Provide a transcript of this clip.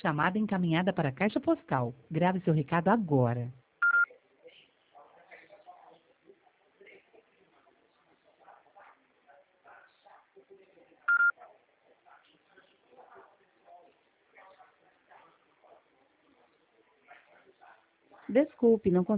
Chamada encaminhada para a caixa postal. Grave seu recado agora. Desculpe, não